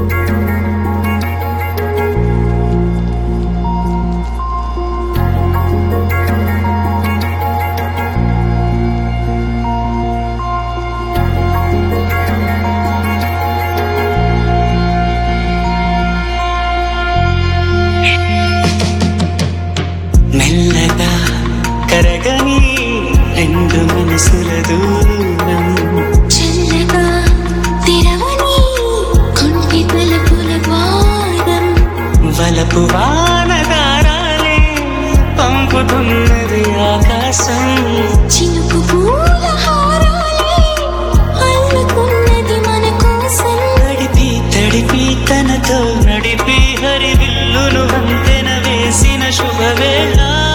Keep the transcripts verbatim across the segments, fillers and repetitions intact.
మెల్లగా కరగని రెండు మనసుల దూరం చల్లగా తెరవని కొంటి తలుపుల ద్వారం వలపు వానదారాలే పంపుతున్నది ఆకాశం చినుకు పూల హారాలే అల్లుకున్నది మన కోసం తడిపి తడిపి తనతో నడిపి హరివిల్లును వంతెన వేసిన శుభవేళ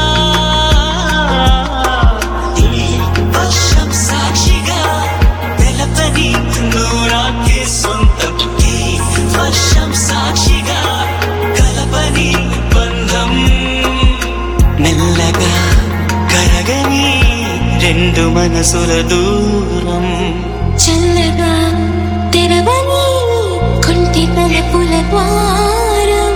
వర్షం సాక్షిగా తెలపని నూరాకే సొంతం వర్షం సాక్షిగా కలపని బంధం మెల్లగా కరగని రెండు మనసుల దూరం చల్లగా తెరవని కొంటి తలుపుల ద్వారం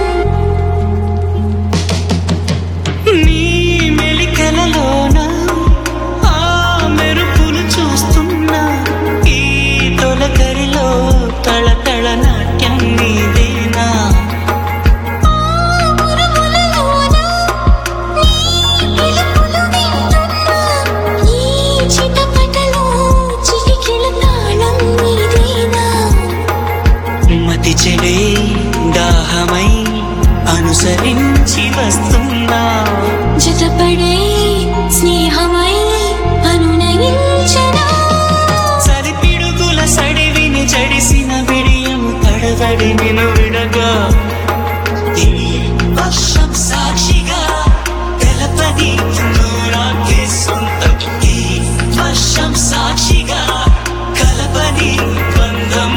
నీ మెలికలలోన ఆ మెరుపులు చూస్తున్నా ఈ తొలకరిలో తళతళ నాట్యం నీదేనా ఉరుములలోన నీ పిలుపులు వింటున్నా ఈ చిటపటలో చిటికెల తాళం నీదేనా మతి చెడే దాహమై అనుసరించి వస్తున్నా జతపడే స్నేహమై అనునయించనా సరిపిడుగుల సడివిని జడిసిన విడియము తడబడి నిన్ను విడగా ఈ వర్షం సాక్షిగా తెలపని నూరాకే సొంతం ఈ వర్షం సాక్షిగా కలపని బంధం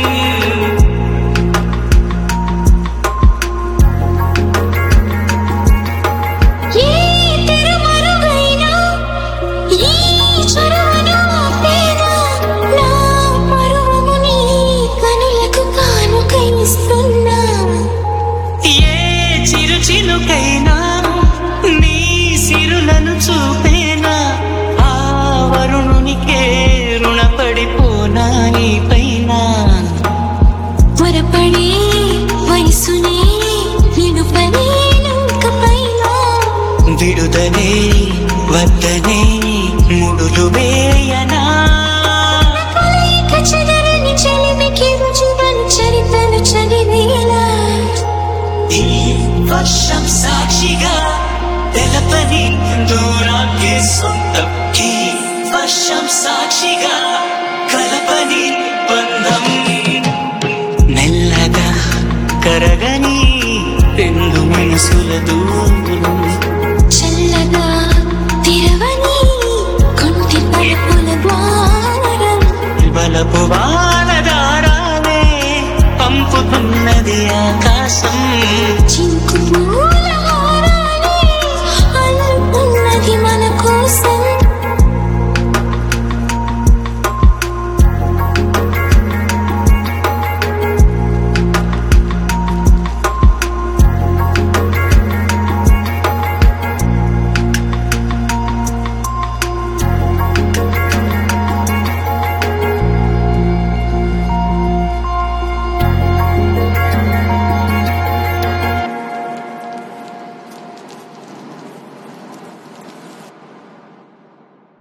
ఏ తెరమరుగైనా ఈ చొరవను ఆపేనా నా మరువము నీ కనులకు కానుక ఇస్తున్నా ఏ చిరు చిలుకైనా నీ సిరులను చూపేనా ఆ వరుణునికే రుణపడిపోనా నీ పైన త్వరపడే వయసునే నిలుపలేను ఇకపైన విడుదలే వద్దనే ముడులు వేయనా కలయిక చెదరని చెలిమికి రుజువను చరితను చదివేలా ఈ వర్షం సాక్షిగా తెలపని దూరాకే సొంతం ఈ వర్షం సాక్షిగా కలపని బంధం మెల్లగా కరగని రెండు మనసుల దూరం చల్లగా తెరవని కొంటి తలుపుల ద్వారం బలపు వానదారాలే పంపుతున్నది ఆకాశం చినుకు